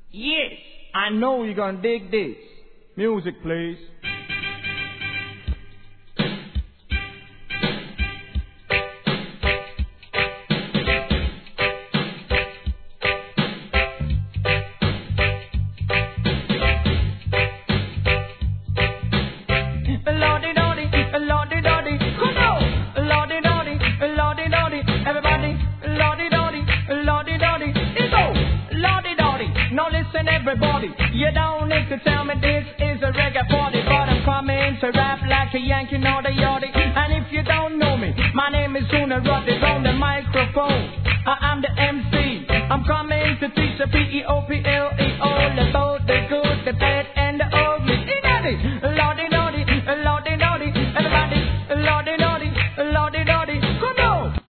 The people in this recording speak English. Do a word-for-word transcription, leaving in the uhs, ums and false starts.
Yes, I know you're gonna dig this. Music, please. Lordy Doddy, Lordy Doddy, come on! Lordy Doddy, Lordy Doddy, everybody, Lordy Doddy, Lordy Doddy, it's go! Lordy Doddy, now listen everybody, you don't need to tell me this is a reggae party, but I'm coming to rap like a Yankee, not a yardie, and if you don't know me, my name is Una Roddy, on the microphone, I am the M C, I'm coming to teach the P E O P L